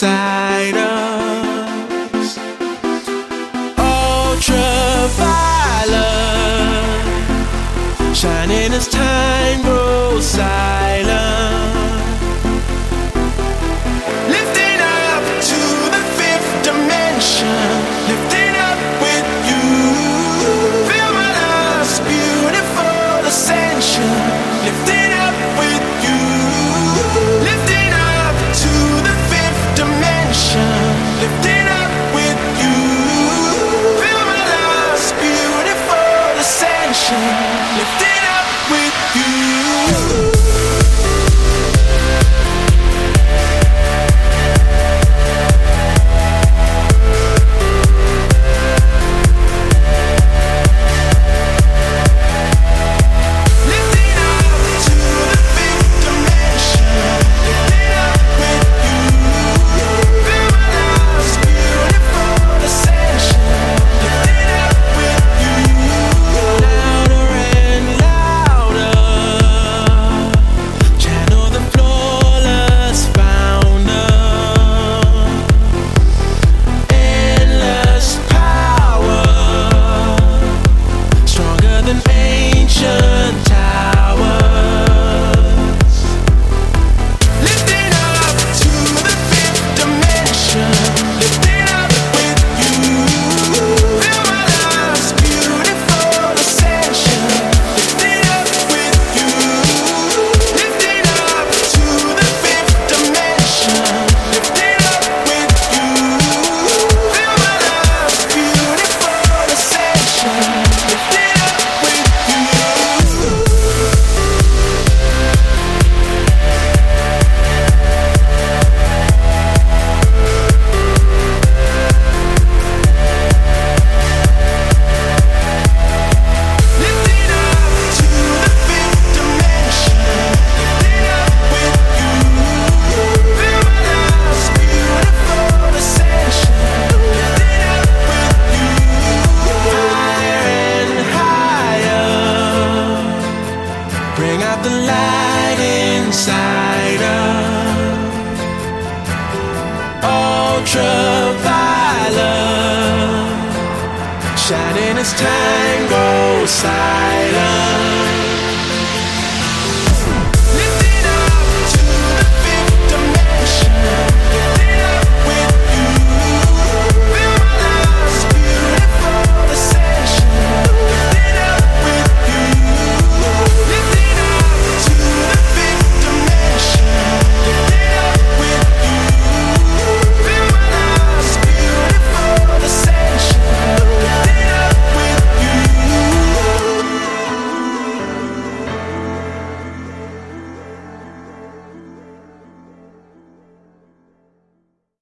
inside us. Ultraviolet, shining as time grows silent. Lifting up to the fifth dimension, lifting up with you. Feel my love's beautiful ascension, lifting up with you. Lifting up to the fifth dimension, lifting up with you. Feel my love's beautiful ascension, lifting up with you. Bring out the light inside us. Ultraviolet, shining as time goes silent.